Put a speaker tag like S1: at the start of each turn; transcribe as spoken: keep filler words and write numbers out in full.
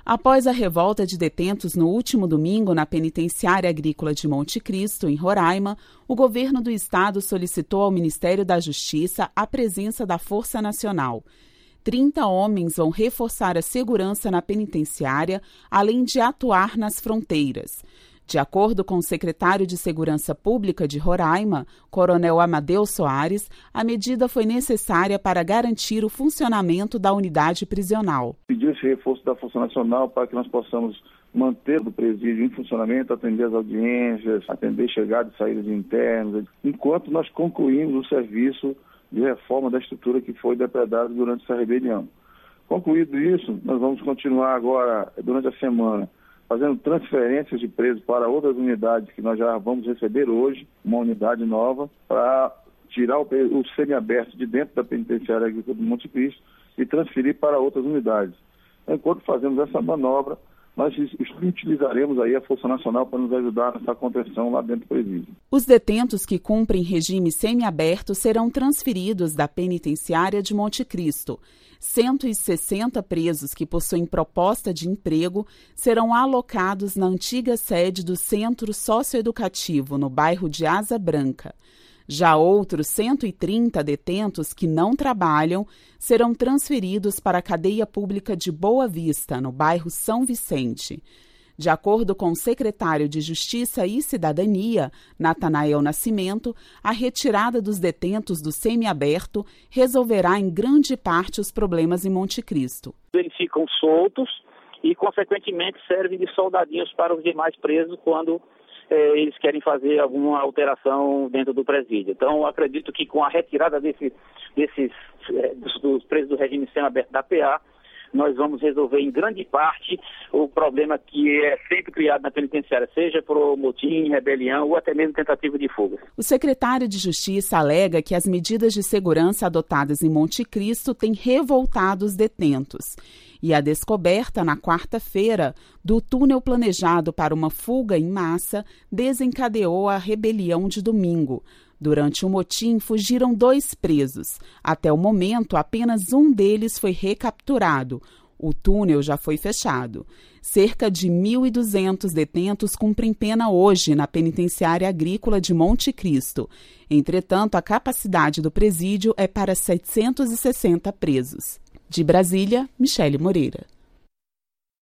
S1: Após a revolta de detentos no último domingo na Penitenciária Agrícola de Monte Cristo, em Roraima, o governo do estado solicitou ao Ministério da Justiça a presença da Força Nacional. trinta homens vão reforçar a segurança na penitenciária, além de atuar nas fronteiras. De acordo com o secretário de Segurança Pública de Roraima, Coronel Amadeu Soares, a medida foi necessária para garantir o funcionamento da unidade prisional.
S2: Pediu esse reforço da Força Nacional para que nós possamos manter o presídio em funcionamento, atender as audiências, atender chegadas e saídas de internos, enquanto nós concluímos o serviço de reforma da estrutura que foi depredada durante essa rebelião. Concluído isso, nós vamos continuar agora, durante a semana, fazendo transferências de presos para outras unidades que nós já vamos receber hoje, uma unidade nova, para tirar o, o semiaberto de dentro da penitenciária agrícola do Monte Cristo e transferir para outras unidades. Enquanto fazemos essa manobra, nós utilizaremos aí a Força Nacional para nos ajudar nessa contenção lá dentro do presídio.
S1: Os detentos que cumprem regime semiaberto serão transferidos da penitenciária de Monte Cristo. cento e sessenta presos que possuem proposta de emprego serão alocados na antiga sede do Centro Socioeducativo, no bairro de Asa Branca. Já outros cento e trinta detentos que não trabalham serão transferidos para a cadeia pública de Boa Vista, no bairro São Vicente. De acordo com o secretário de Justiça e Cidadania, Natanael Nascimento, a retirada dos detentos do semiaberto resolverá em grande parte os problemas em Monte Cristo.
S3: Eles ficam soltos e, consequentemente, servem de soldadinhos para os demais presos quando eh, eles querem fazer alguma alteração dentro do presídio. Então, acredito que com a retirada desse, desses eh, dos, dos presos do regime semiaberto da P A, nós vamos resolver em grande parte o problema que é sempre criado na penitenciária, seja por motim, rebelião ou até mesmo tentativa de fuga.
S1: O secretário de Justiça alega que as medidas de segurança adotadas em Monte Cristo têm revoltado os detentos. E a descoberta, na quarta-feira, do túnel planejado para uma fuga em massa desencadeou a rebelião de domingo. Durante o motim, fugiram dois presos. Até o momento, apenas um deles foi recapturado. O túnel já foi fechado. Cerca de mil e duzentos detentos cumprem pena hoje na Penitenciária Agrícola de Monte Cristo. Entretanto, a capacidade do presídio é para setecentos e sessenta presos. De Brasília, Michele Moreira.